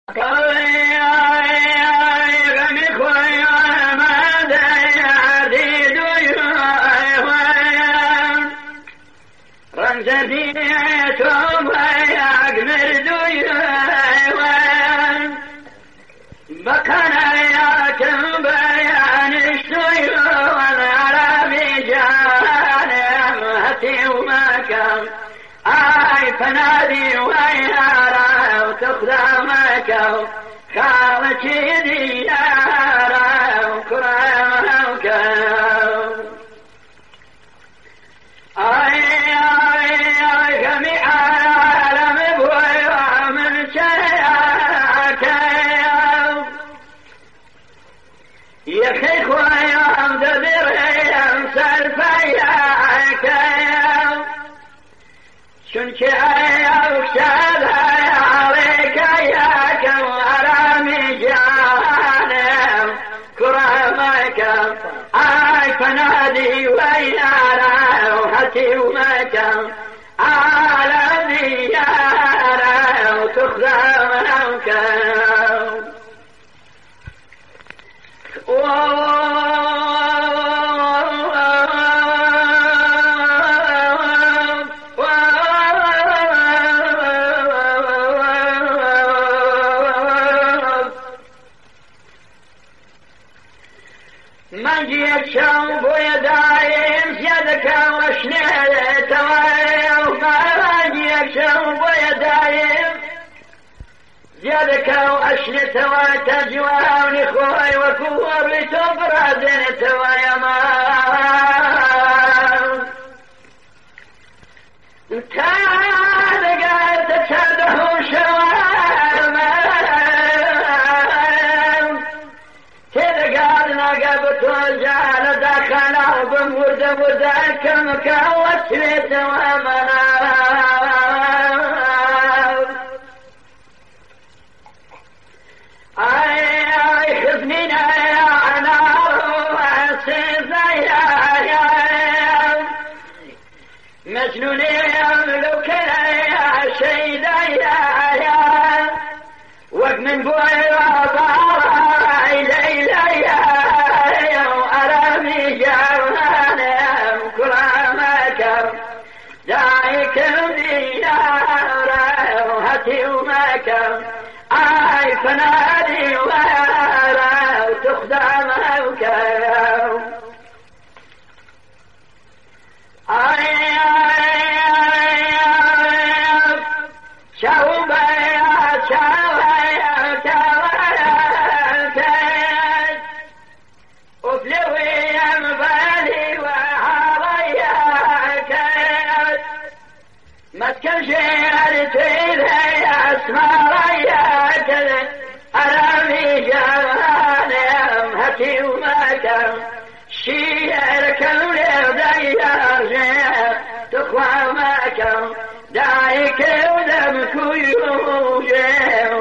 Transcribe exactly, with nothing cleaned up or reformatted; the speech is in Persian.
فنادي ويارا وتخدمك خالتي ديارا وكرامك اي اي اي جميع العالم بويا من شياك يا خيخ ويا مدبر يمسر فياك شنك يا وشاد عليك يا كوارامي جانم كرامك اي فنادي ويارا وحتي ومكة على ديارا وتخدمك من جيت شوب ويدايم زيادك وشنيت توايا وما جيت شوب ويدايم زيادك وشنيت توايا تجواني خوي وكور لتبردن توايا ما تادقات تشده شوام قبت وجعل دخل بمرد وذاكم كوت ليت ومنا اي اي خذنينا يا نار واسيزا يا مجنون يملك يا شيدا يا وقت من بوي وضارا ليلى يا اي فنادي ويارا وتخدمك اي اي شوب يا شوب يا شوب وفلوي يا مبالي وحريك ما تكمشي اسمع رياك أرامي جوانم هتي ومكم شيرك ولديار تخوى مكم دايك ودم كيوجه